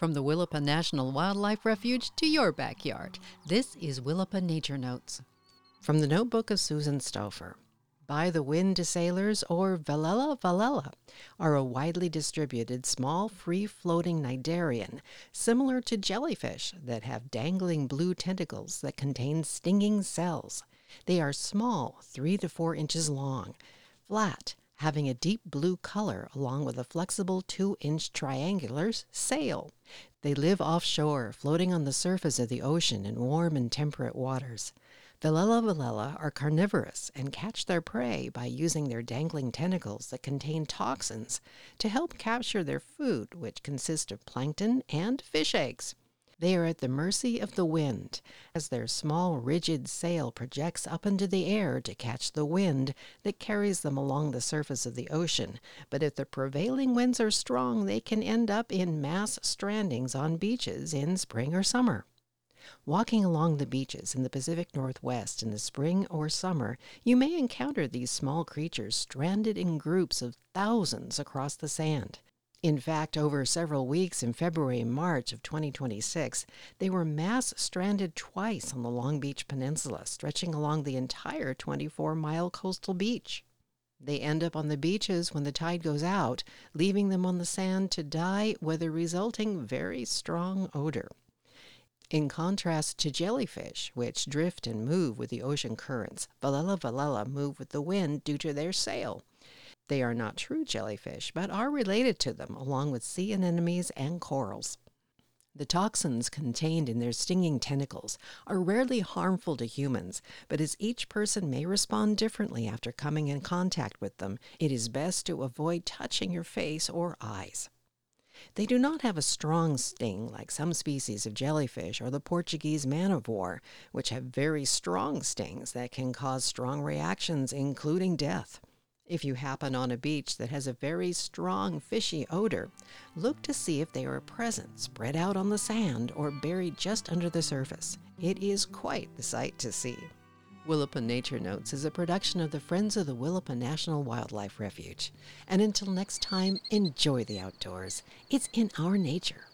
From the Willapa National Wildlife Refuge to your backyard, this is Willapa Nature Notes. From the Notebook of Susan Stouffer. By the Wind to Sailors, or Velella valella, are a widely distributed small free-floating cnidarian, similar to jellyfish that have dangling blue tentacles that contain stinging cells. They are small, 3 to 4 inches long, flat, having a deep blue color along with a flexible 2-inch triangular sail. They live offshore, floating on the surface of the ocean in warm and temperate waters. Velella valella are carnivorous and catch their prey by using their dangling tentacles that contain toxins to help capture their food, which consists of plankton and fish eggs. They are at the mercy of the wind, as their small, rigid sail projects up into the air to catch the wind that carries them along the surface of the ocean. But if the prevailing winds are strong, they can end up in mass strandings on beaches in spring or summer. Walking along the beaches in the Pacific Northwest in the spring or summer, you may encounter these small creatures stranded in groups of thousands across the sand. In fact, over several weeks in February and March of 2026, they were mass stranded twice on the Long Beach Peninsula, stretching along the entire 24-mile coastal beach. They end up on the beaches when the tide goes out, leaving them on the sand to die with a resulting very strong odor. In contrast to jellyfish, which drift and move with the ocean currents, Velella valella move with the wind due to their sail. They are not true jellyfish, but are related to them, along with sea anemones and corals. The toxins contained in their stinging tentacles are rarely harmful to humans, but as each person may respond differently after coming in contact with them, it is best to avoid touching your face or eyes. They do not have a strong sting like some species of jellyfish or the Portuguese man of war, which have very strong stings that can cause strong reactions, including death. If you happen on a beach that has a very strong fishy odor, look to see if they are present, spread out on the sand, or buried just under the surface. It is quite the sight to see. Willapa Nature Notes is a production of the Friends of the Willapa National Wildlife Refuge. And until next time, enjoy the outdoors. It's in our nature.